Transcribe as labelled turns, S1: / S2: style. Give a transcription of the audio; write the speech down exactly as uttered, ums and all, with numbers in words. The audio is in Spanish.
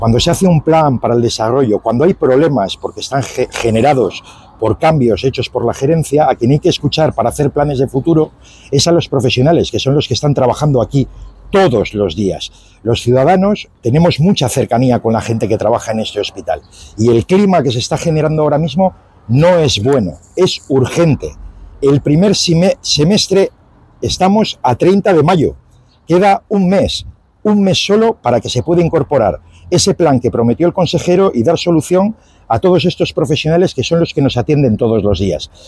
S1: Cuando se hace un plan para el desarrollo, cuando hay problemas porque están ge- generados por cambios hechos por la gerencia, a quien hay que escuchar para hacer planes de futuro es a los profesionales, que son los que están trabajando aquí todos los días. Los ciudadanos tenemos mucha cercanía con la gente que trabaja en este hospital y el clima que se está generando ahora mismo no es bueno, es urgente. El primer semestre estamos a treinta de mayo, queda un mes, un mes solo para que se pueda incorporar ese plan que prometió el consejero y dar solución a todos estos profesionales que son los que nos atienden todos los días.